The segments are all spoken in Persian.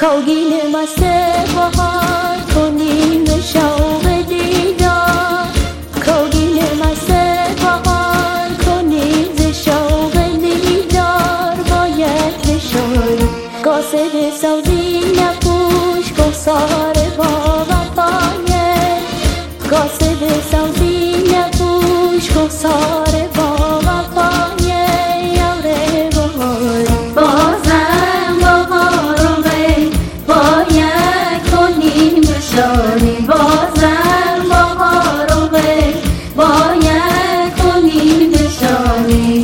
کوگین مست بهار کنیم به شوق دیدار کوگین مست بهار کنیم ز شوق دیدار باید بشوی قاصد سوزی نپوش گفتار با وفایه قاصد سوزی نپوش گفتار با وفایه یاره بهار بازم بهارم باید کنیم بشانی بازم بهارم باید کنیم بشانی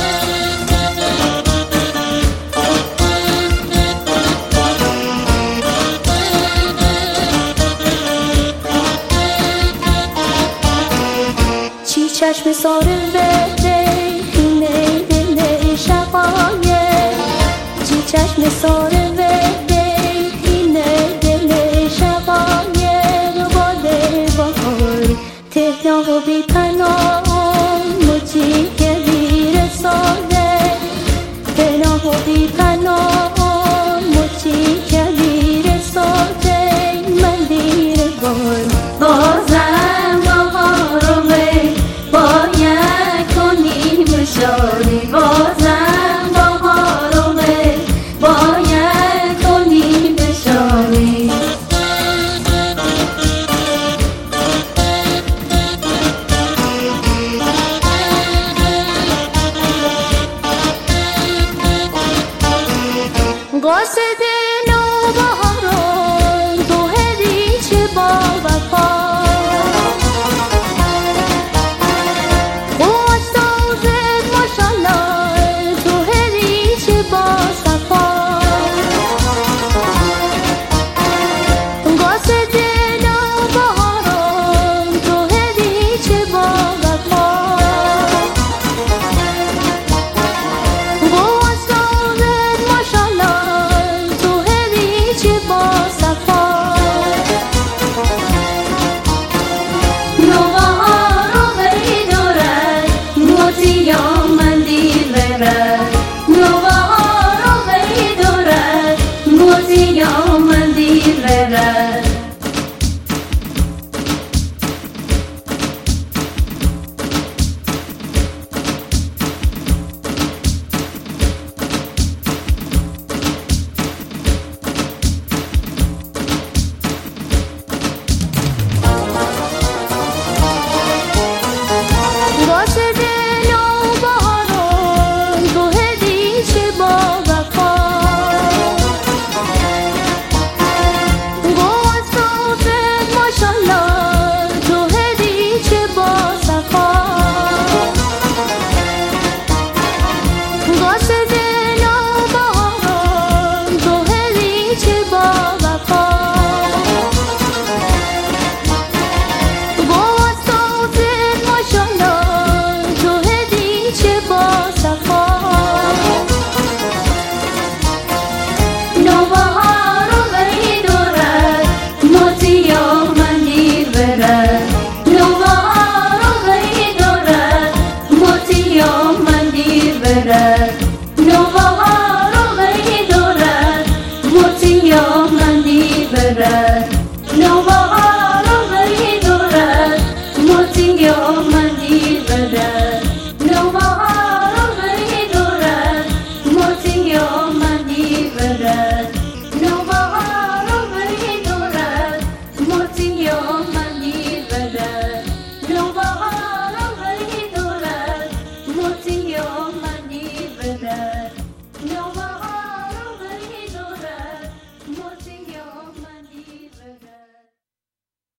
چی چشم ساره بده اینه دل شقایه چی چشم ساره بده اینه دل شقایه باده بهاری تهنا و بی پناه مجی که بیرساده تهنا و بی پناه مجی که بیرساده من دیر بار بازم بهارم باید کنیم بشانی بازم بهارم باید کنیم بشانی قاصد